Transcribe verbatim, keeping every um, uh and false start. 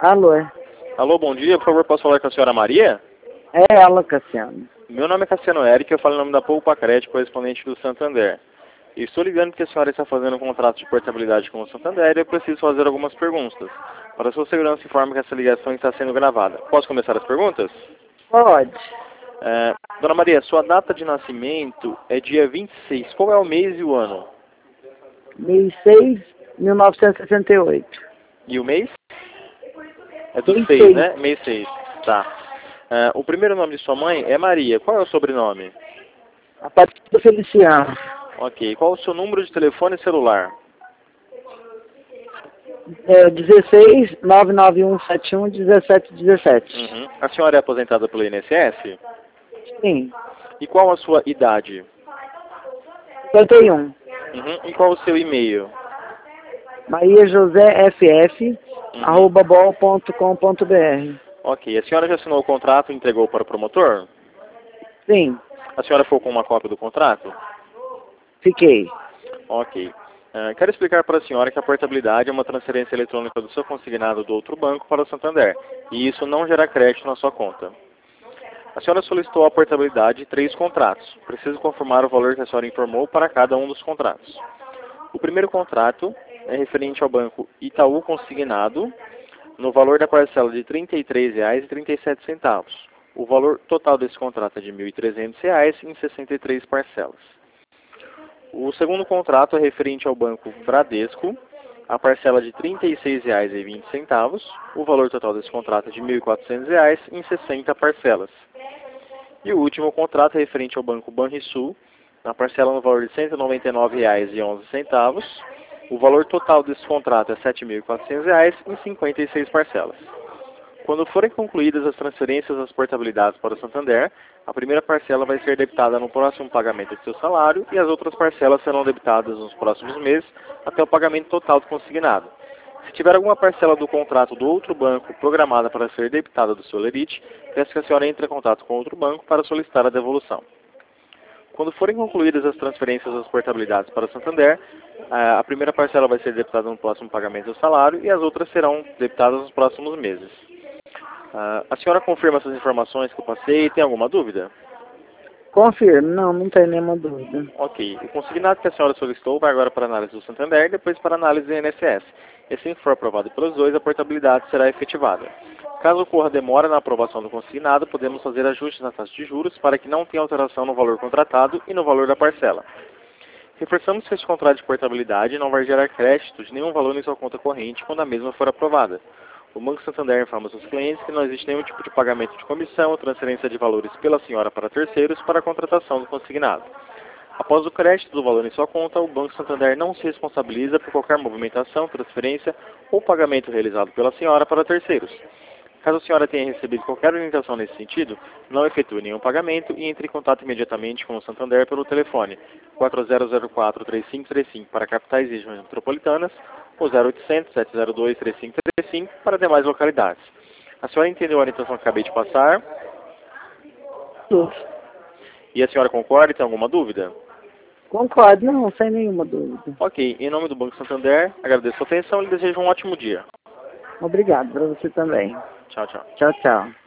Alô? É Alô, bom dia. Por favor, posso falar com a senhora Maria? É ela, Cassiano. Meu nome é Cassiano Eric, eu falo em nome da Poupa Crédito, correspondente do Santander. E estou ligando porque a senhora está fazendo um contrato de portabilidade com o Santander e eu preciso fazer algumas perguntas. Para a sua segurança, informe que essa ligação está sendo gravada. Posso começar as perguntas? Pode. É, Dona Maria, sua data de nascimento é dia vinte e seis. Qual é o mês e o ano? mês seis, mil novecentos e sessenta e oito. E o mês? É do mês seis, seis. né? Mês seis. Tá. É, o primeiro nome de sua mãe é Maria. Qual é o sobrenome? Aparecida Feliciano. Ok. Qual é o seu número de telefone celular? É dezesseis, nove nove um sete um, dezessete dezessete. Uhum. A senhora é aposentada pelo I N S S? Sim. E qual a sua idade? cinquenta e um. Uhum. E qual o seu e-mail? Maria José F F, Uhum. arroba bol ponto com ponto br. Ok. A senhora já assinou o contrato e entregou para o promotor? Sim, A senhora ficou com uma cópia do contrato? fiquei. Ok. Uh, quero explicar para a senhora que a portabilidade é uma transferência eletrônica do seu consignado do outro banco para o Santander, e isso não gera crédito na sua conta. A senhora solicitou a portabilidade de três contratos. Preciso confirmar o valor que a senhora informou para cada um dos contratos. O primeiro contrato é referente ao banco Itaú Consignado, no valor da parcela de trinta e três reais e trinta e sete centavos. O valor total desse contrato é de mil e trezentos reais em sessenta e três parcelas. O segundo contrato é referente ao banco Bradesco, a parcela de trinta e seis reais e vinte centavos. O valor total desse contrato é de mil e quatrocentos reais em sessenta parcelas. E o último contrato é referente ao banco Banrisul, na parcela no valor de cento e noventa e nove reais e onze centavos. O valor total desse contrato é sete mil e quatrocentos reais em cinquenta e seis parcelas. Quando forem concluídas as transferências das portabilidades para o Santander, a primeira parcela vai ser debitada no próximo pagamento do seu salário e as outras parcelas serão debitadas nos próximos meses até o pagamento total do consignado. Se tiver alguma parcela do contrato do outro banco programada para ser debitada do seu lerite, peço que a senhora entre em contato com outro banco para solicitar a devolução. Quando forem concluídas as transferências das portabilidades para o Santander, a primeira parcela vai ser debitada no próximo pagamento do salário e as outras serão debitadas nos próximos meses. Uh, a senhora confirma essas informações que eu passei? Tem alguma dúvida? Confirmo, não, não tem nenhuma dúvida. Ok. O consignado que a senhora solicitou vai agora para a análise do Santander e depois para a análise do I N S S. E assim que for aprovado pelos dois, a portabilidade será efetivada. Caso ocorra demora na aprovação do consignado, podemos fazer ajustes na taxa de juros para que não tenha alteração no valor contratado e no valor da parcela. Reforçamos que este contrato de portabilidade não vai gerar crédito de nenhum valor em sua conta corrente quando a mesma for aprovada. O Banco Santander informa seus clientes que não existe nenhum tipo de pagamento de comissão ou transferência de valores pela senhora para terceiros para a contratação do consignado. Após o crédito do valor em sua conta, o Banco Santander não se responsabiliza por qualquer movimentação, transferência ou pagamento realizado pela senhora para terceiros. Caso a senhora tenha recebido qualquer orientação nesse sentido, não efetue nenhum pagamento e entre em contato imediatamente com o Santander pelo telefone quatro zero zero quatro, três cinco três cinco para capitais e regiões metropolitanas ou zero oitocentos, sete zero dois, três cinco três cinco para demais localidades. A senhora entendeu a orientação que acabei de passar? Tudo. E a senhora concorda? Tem alguma dúvida? Concordo, não, sem nenhuma dúvida. Ok, em nome do Banco Santander, agradeço a atenção e lhe desejo um ótimo dia. Obrigado para você também. Tchau, tchau. Tchau, tchau.